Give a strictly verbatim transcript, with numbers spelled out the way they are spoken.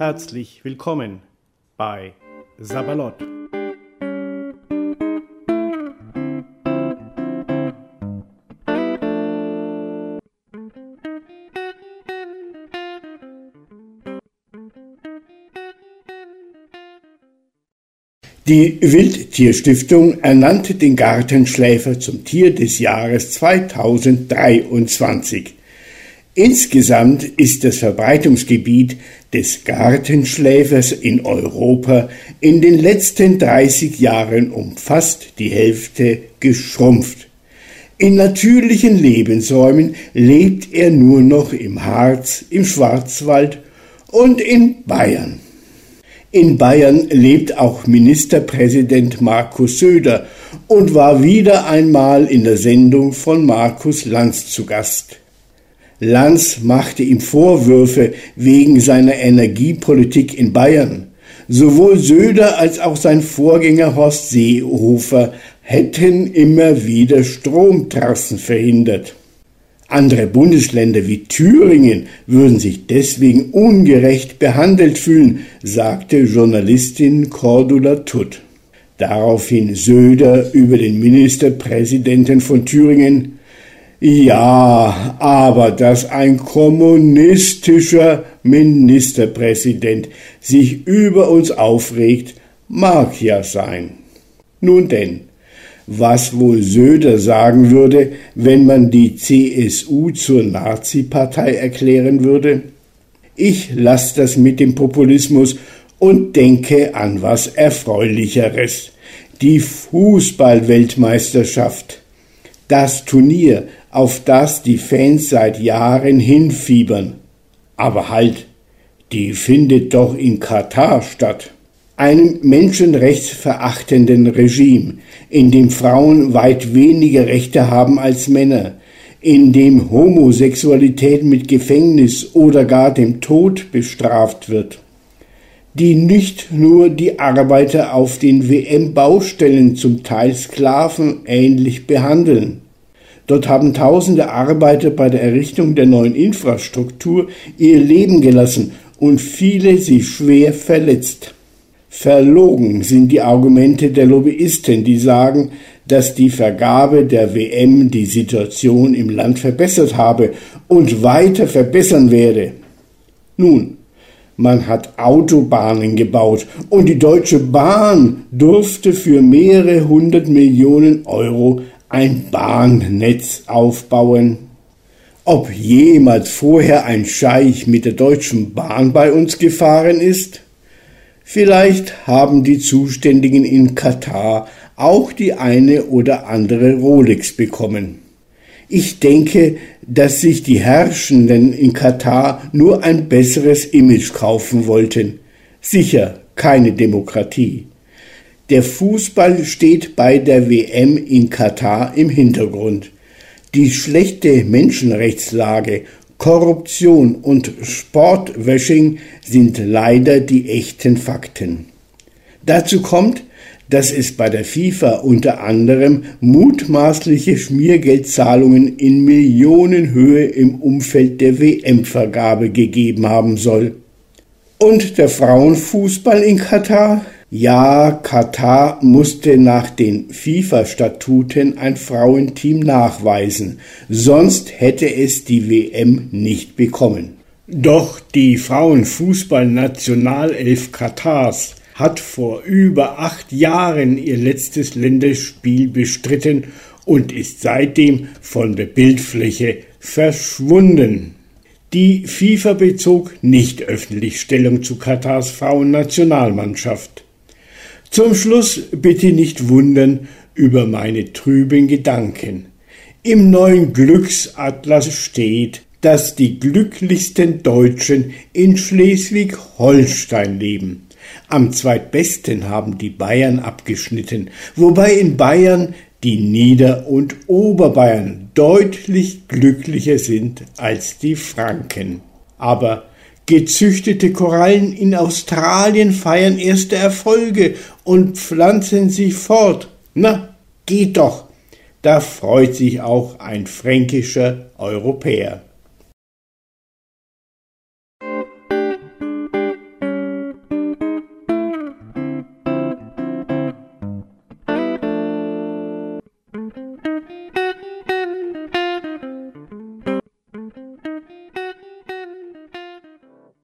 Herzlich willkommen bei Sabalot. Die Wildtierstiftung ernannte den Gartenschläfer zum Tier des Jahres zweitausenddreiundzwanzig. Insgesamt ist das Verbreitungsgebiet des Gartenschläfers in Europa in den letzten dreißig Jahren um fast die Hälfte geschrumpft. In natürlichen Lebensräumen lebt er nur noch im Harz, im Schwarzwald und in Bayern. In Bayern lebt auch Ministerpräsident Markus Söder und war wieder einmal in der Sendung von Markus Lanz zu Gast. Lanz machte ihm Vorwürfe wegen seiner Energiepolitik in Bayern. Sowohl Söder als auch sein Vorgänger Horst Seehofer hätten immer wieder Stromtrassen verhindert. Andere Bundesländer wie Thüringen würden sich deswegen ungerecht behandelt fühlen, sagte Journalistin Cordula Tutt. Daraufhin Söder über den Ministerpräsidenten von Thüringen: Ja, aber dass ein kommunistischer Ministerpräsident sich über uns aufregt, mag ja sein. Nun denn, was wohl Söder sagen würde, wenn man die C S U zur Nazi-Partei erklären würde? Ich lasse das mit dem Populismus und denke an was Erfreulicheres. Die Fußball-Weltmeisterschaft. Das Turnier, auf das die Fans seit Jahren hinfiebern. Aber halt, die findet doch in Katar statt. Einem menschenrechtsverachtenden Regime, in dem Frauen weit weniger Rechte haben als Männer, in dem Homosexualität mit Gefängnis oder gar dem Tod bestraft wird, die nicht nur die Arbeiter auf den W M-Baustellen zum Teil sklavenähnlich behandeln. Dort haben tausende Arbeiter bei der Errichtung der neuen Infrastruktur ihr Leben gelassen und viele sich schwer verletzt. Verlogen sind die Argumente der Lobbyisten, die sagen, dass die Vergabe der W M die Situation im Land verbessert habe und weiter verbessern werde. Nun, man hat Autobahnen gebaut und die Deutsche Bahn durfte für mehrere hundert Millionen Euro ein Bahnnetz aufbauen. Ob jemals vorher ein Scheich mit der Deutschen Bahn bei uns gefahren ist? Vielleicht haben die Zuständigen in Katar auch die eine oder andere Rolex bekommen. Ich denke, dass sich die Herrschenden in Katar nur ein besseres Image kaufen wollten. Sicher keine Demokratie. Der Fußball steht bei der W M in Katar im Hintergrund. Die schlechte Menschenrechtslage, Korruption und Sportwashing sind leider die echten Fakten. Dazu kommt, dass es bei der FIFA unter anderem mutmaßliche Schmiergeldzahlungen in Millionenhöhe im Umfeld der W M-Vergabe gegeben haben soll. Und der Frauenfußball in Katar? Ja, Katar musste nach den FIFA-Statuten ein Frauenteam nachweisen, sonst hätte es die W M nicht bekommen. Doch die Frauenfußball-Nationalelf Katars hat vor über acht Jahren ihr letztes Länderspiel bestritten und ist seitdem von der Bildfläche verschwunden. Die FIFA bezog nicht öffentlich Stellung zu Katars Frauennationalmannschaft. Zum Schluss bitte nicht wundern über meine trüben Gedanken. Im neuen Glücksatlas steht, dass die glücklichsten Deutschen in Schleswig-Holstein leben. Am zweitbesten haben die Bayern abgeschnitten, wobei in Bayern die Nieder- und Oberbayern deutlich glücklicher sind als die Franken. Aber gezüchtete Korallen in Australien feiern erste Erfolge und pflanzen sich fort. Na, geht doch. Da freut sich auch ein fränkischer Europäer.